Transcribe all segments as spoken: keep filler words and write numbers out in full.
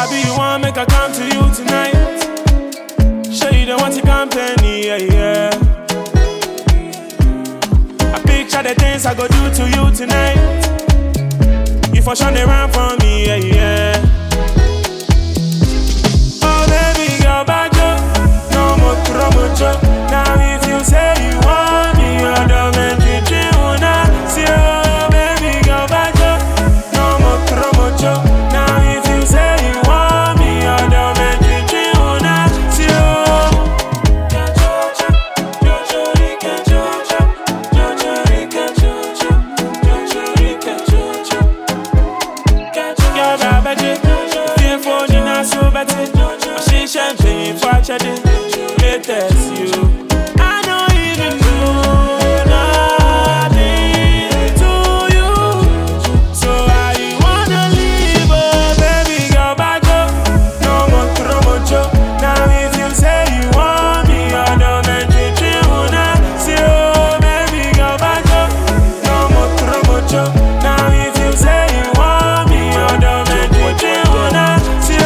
be you want make I come to you tonight. Show you the want to company, yeah, yeah. I picture the things I go do to you tonight. You for sure they run for me, yeah, yeah. Oh baby girl, back up, no more promotion. Now if you say you want me, I don't make you dream now. See oh baby girl, back up, no more promotion. Now if you say you want me, I don't make you dream now. See oh. Champagne for chatting, latest you. I don't even know nothing to you. So how you wanna leave, oh baby girl, back up. No more promotion. Now if you say you want me, I don't make you dream now. See oh baby girl, back up. No more promotion. Now if you say you want me, I don't make you dream now. See oh.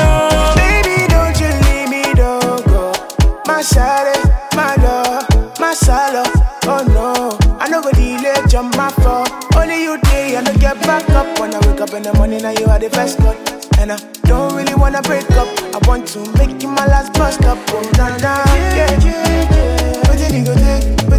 My shawty, my love, my solo. Oh no, I no go delay, jump my phone. Only you day, I no get back up. When I wake up in the morning, now you are the first cut. And I don't really wanna break up. I want to make you my last bus stop. Oh na na, yeah, yeah, yeah. What you need to take?